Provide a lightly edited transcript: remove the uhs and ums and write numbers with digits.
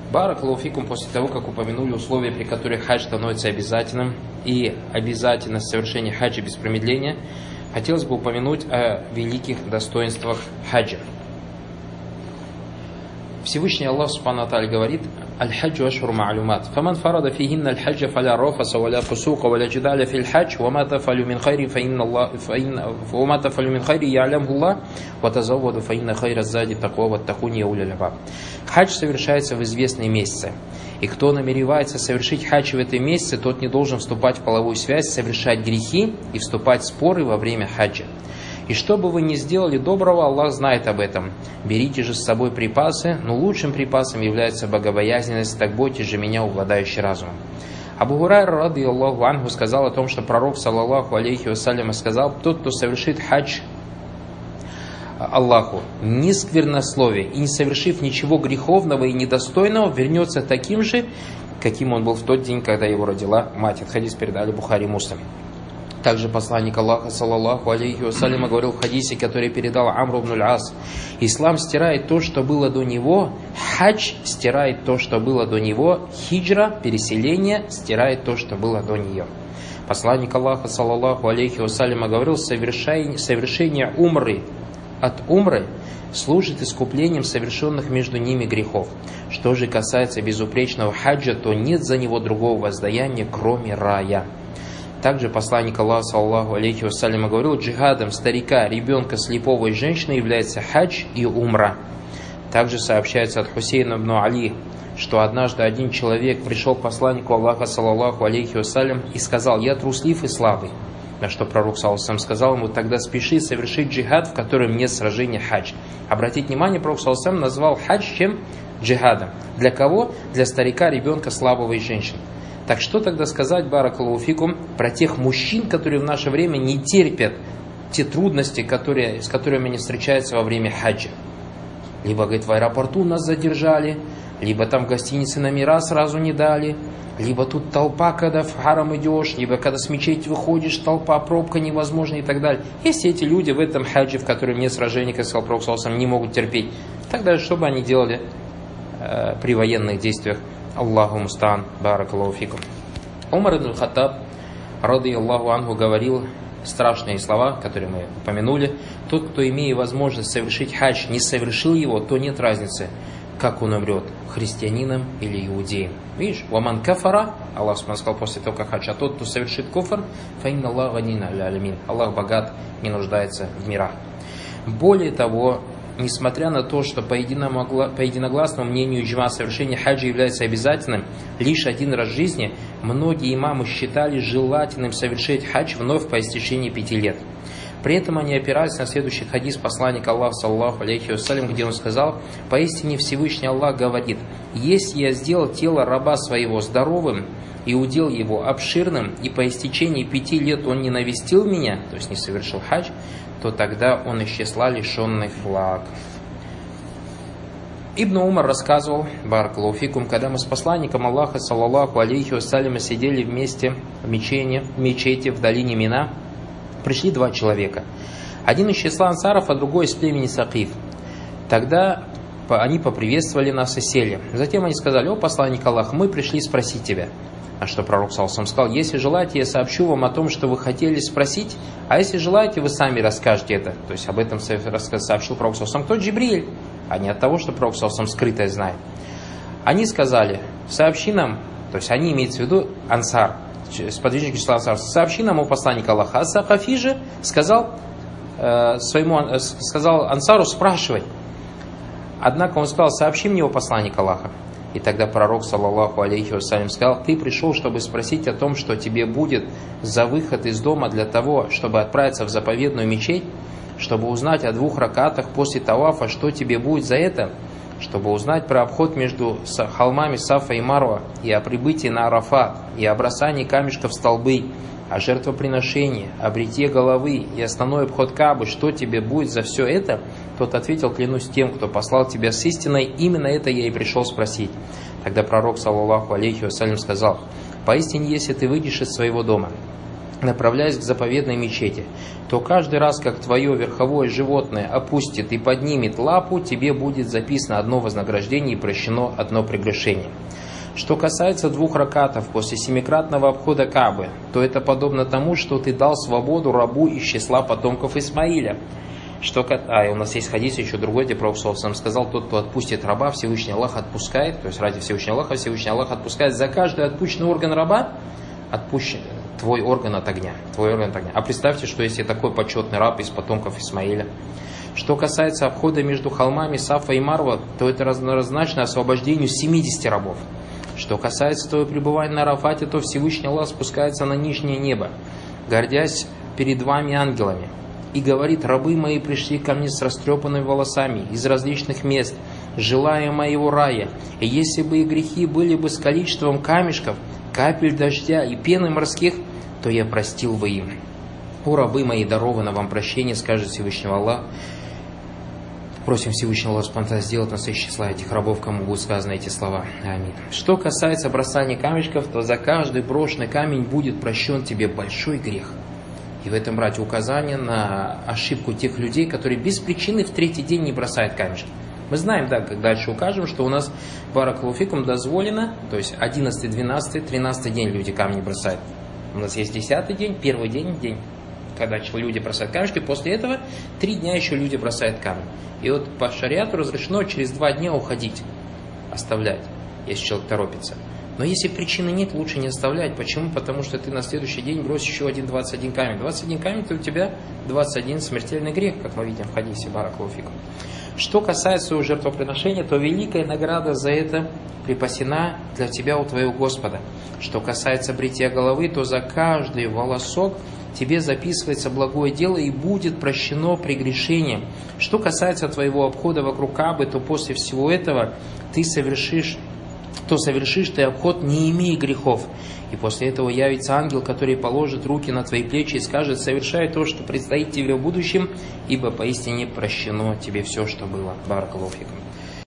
Баракаллаху фикум, после того, как упомянули условия, при которых хадж становится обязательным, и обязательность совершения хаджа без промедления, хотелось бы упомянуть о великих достоинствах хаджа. Всевышний Аллах Субхану ва Тааля говорит: «Аль-хаджу ашхуру ма'лумат. Фаман фарада фихинна аль-хаджа фаля рафаса валя фусука валя джидаля фил хадж, вама тафалю мин хайри я'лямху Аллах, ва тазавваду фаинна хайра ззади таква ваттакуни я улил альбаб». Хадж совершается в известные месяцы. И кто намеревается совершить хадж в этом месяце, тот не должен вступать в половую связь, совершать грехи и вступать в споры во время хаджа. И что бы вы ни сделали доброго, Аллах знает об этом. Берите же с собой припасы, но лучшим припасом является богобоязненность, так бойтесь же меня, обладающий разумом. Абу Гурайра, ради Аллаху анху, сказал о том, что пророк, саллаллаху алейхи вассалям, сказал: тот, кто совершит хадж Аллаху, не сквернословие и не совершив ничего греховного и недостойного, вернется таким же, каким он был в тот день, когда его родила мать. Этот хадис передали Бухари и Муслим. Также посланник Аллаха, саллаллаху алейхи вассалям, говорил в хадисе, который передал Амру ибн аль-Ас: ислам стирает то, что было до него, хадж стирает то, что было до него, хиджра, переселение, стирает то, что было до нее. Посланник Аллаха, саллаллаху алейхи вассалям, говорил: совершение умры от умры служит искуплением совершенных между ними грехов. Что же касается безупречного хаджа, то нет за него другого воздаяния, кроме рая. Также посланник Аллаха, саллаллаху алейхи вассалям, говорил: джихадом старика, ребенка, слепого и женщины является хадж и умра. Также сообщается от Хусейна ибн Али, что однажды один человек пришел к посланнику Аллаха, саллаллаху алейхи вассалям, и сказал: я труслив и слабый. На что пророк, саллаллаху алейхи вассалям, сказал ему: тогда спеши совершить джихад, в котором нет сражения, хадж. Обратите внимание, пророк, саллаллаху алейхи вассалям, назвал хадж чем? Джихадом. Для кого? Для старика, ребенка, слабого и женщины. Так что тогда сказать, баракаллаху фикум, про тех мужчин, которые в наше время не терпят те трудности, с которыми они встречаются во время хаджа? Либо, говорит, в аэропорту нас задержали, либо там в гостинице номера сразу не дали, либо тут толпа, когда в харам идешь, либо когда с мечети выходишь, толпа, пробка невозможна и так далее. Если эти люди в этом хаджи, в котором нет сражений, как сказал пророк, саллаллаху алейхи вассалям, не могут терпеть, тогда что бы они делали при военных действиях? Аллаху мустаан, баракаллаху фикум. Умар ибн Хаттаб, ради Аллаху анху, говорил страшные слова, которые мы упомянули: тот, кто, имея возможность совершить хадж, не совершил его, то нет разницы, как он умрет, христианином или иудеем. Видишь, ваман кафара, Аллах сказал после того, как хадж, а тот, кто совершит куфр, фаинна Аллах ганин аля алямин, Аллах богат, не нуждается в мирах. Более того, несмотря на то, что по единогласному мнению иджма совершение хаджа является обязательным лишь один раз в жизни, многие имамы считали желательным совершить хадж вновь по истечении 5 лет. При этом они опирались на следующий хадис посланника Аллаха, саллаллаху алейхи вассалям, где он сказал: поистине Всевышний Аллах говорит: если я сделал тело раба своего здоровым и удел его обширным, и по истечении 5 лет он не навестил меня, то есть не совершил хадж, то тогда он из числа лишенных благ. Ибн Умар рассказывал, баракаллаху фикум, когда мы с посланником Аллаха, саллаллаху алейхи вассалям, сидели вместе в мечети в долине Мина, пришли 2 человека. Один из числа ансаров, а другой из племени Сакиф. Тогда они поприветствовали нас и сели. Затем они сказали: о посланник Аллаха, мы пришли спросить тебя. А что пророк, саллаллаху алейхи вассалям, сказал: если желаете, я сообщу вам о том, что вы хотели спросить, а если желаете, вы сами расскажете это. То есть об этом сообщил пророк, саллаллаху алейхи вассалям, кто? Джибриль, а не от того, что пророк, саллаллаху алейхи вассалям, скрытое знает. Они сказали: сообщи нам, то есть они имеются в виду ансар, сподвижники числа ансар, сообщи нам, о посланник Аллаха. А Сахафи же сказал ансару: спрашивай. Однако он сказал: сообщи мне, о посланник Аллаха. И тогда пророк, саллаллаху алейхи вассалям, сказал: ты пришел, чтобы спросить о том, что тебе будет за выход из дома для того, чтобы отправиться в заповедную мечеть, чтобы узнать о 2 ракатах после тавафа, что тебе будет за это, чтобы узнать про обход между холмами Сафа и Марва, и о прибытии на Арафат, и о бросании камешков в столбы, о жертвоприношении, о бритье головы и основной обход Каабы, что тебе будет за все это, тот ответил: клянусь тем, кто послал тебя с истиной, именно это я и пришел спросить. Тогда пророк, саллаллаху алейхи вассалям, сказал: поистине, если ты выйдешь из своего дома направляясь к заповедной мечети, то каждый раз, как твое верховое животное опустит и поднимет лапу, тебе будет записано одно вознаграждение и прощено одно прегрешение. Что касается 2 ракатов после 7-кратного обхода Каабы, то это подобно тому, что ты дал свободу рабу из числа потомков Исмаиля. У нас есть хадис еще другой, где Пророк сам сказал: тот, кто отпустит раба, Всевышний Аллах отпускает, то есть ради Всевышнего Аллаха, Всевышний Аллах отпускает за каждый отпущенный орган раба, отпущен твой орган от огня. А представьте, что если такой почетный раб из потомков Исмаиля. Что касается обхода между холмами Сафа и Марва, то это равнозначно освобождению 70 рабов. Что касается твоего пребывания на Арафате, то Всевышний Аллах спускается на нижнее небо, гордясь перед вами ангелами, и говорит: рабы мои пришли ко мне с растрепанными волосами из различных мест, желая моего рая, и если бы их грехи были бы с количеством камешков, капель дождя и пены морских, то я простил бы им. О, рабы мои, даровано вам прощение, скажет Всевышний Аллах. Просим Всевышнего Аллаха спонтанно сделать нас из числа этих рабов, кому будут сказаны эти слова. Аминь. Что касается бросания камешков, то за каждый брошенный камень будет прощен тебе большой грех. И в этом, братья, указание на ошибку тех людей, которые без причины в 3-й день не бросают камешки. Мы знаем, да, как дальше укажем, что у нас баракаллаху фикум дозволено, то есть 11, 12, 13 день люди камни бросают. У нас есть 10-й день, 1-й день, когда люди бросают камешки, после этого 3 дня еще люди бросают камни. И вот по шариату разрешено через 2 дня уходить, оставлять, если человек торопится. Но если причины нет, лучше не оставлять. Почему? Потому что ты на следующий день бросишь еще 21 камень. 21 камень, то у тебя 21 смертельный грех, как мы видим в хадисе баракаллаху фикум. Что касается своего жертвоприношения, то великая награда за это припасена для тебя у твоего Господа. Что касается бритья головы, то за каждый волосок тебе записывается благое дело и будет прощено прегрешение. Что касается твоего обхода вокруг Каабы, то после всего этого совершишь ты обход, не имея грехов. И после этого явится ангел, который положит руки на твои плечи и скажет: совершай то, что предстоит тебе в будущем, ибо поистине прощено тебе все, что было. Баракаллаху фикум.